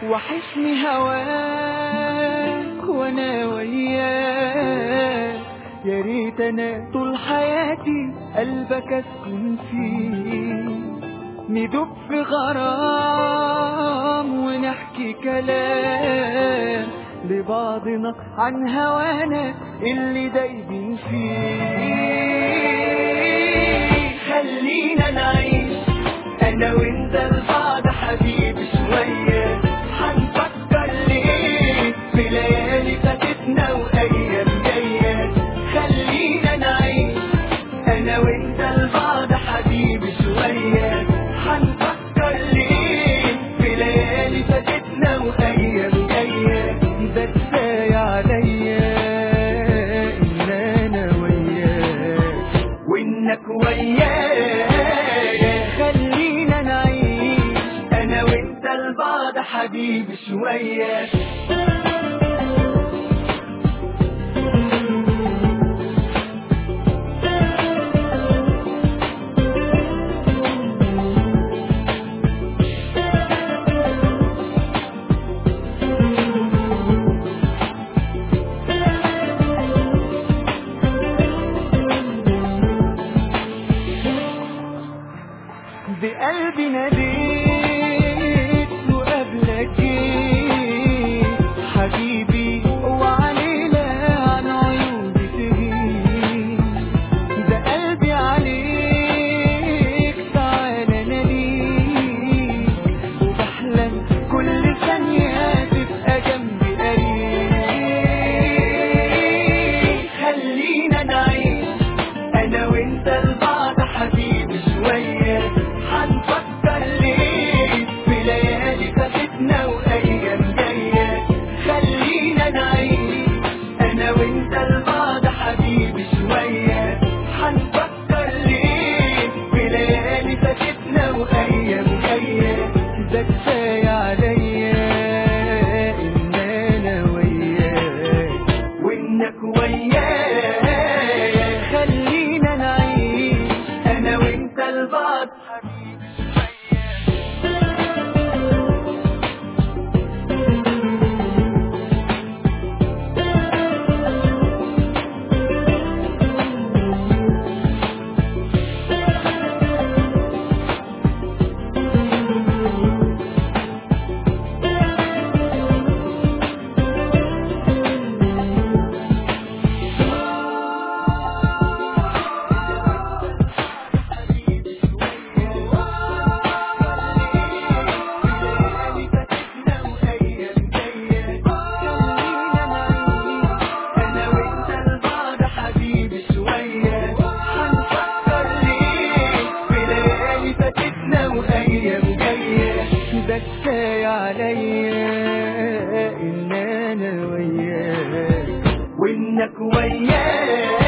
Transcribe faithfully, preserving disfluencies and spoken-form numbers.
وحشني هواك وانا وياك، يا ريت انا طول حياتي قلبك اسكن فيه، ندوب في غرام ونحكي كلام لبعضنا عن هوانا اللي دايبين فيه. خلينا نعيش انا وانت لبعض حبيبي شوية، هنفكر ليه في ليالي فاتتنا وايام جاية. خلينا نعيش انا وانت لبعض حبيبي شوية، هنفكر ليه في ليالي فاتتنا وايام جاية. ده كفاية عليا ان انا وياك وانك ويايا. خلينا نعيش انا وانت لبعض حبيبي شوية. بقلبي ناديت وقبلك جيت حبيبي، وعلينا عن عيوني تهيب. ده قلبي عليك تعالى ناديك، وبحلم كل ثانية تبقى جنبي قريب. خلينا نعيش أنا وأنت لبعض حبيبي شوية، هنفكر ليه في ليالي فاتتنا وايام جاية. خلينا نعيش انا وانت لبعض حبيبي شوية، هنفكر ليه في ليالي فاتتنا وايام جاية. ده كفاية عليا ان انا وياك وانك ويايا. خلينا نعيش انا وانت لبعض حبيبي ده كفاية عليا ان انا وياك وانك وياك.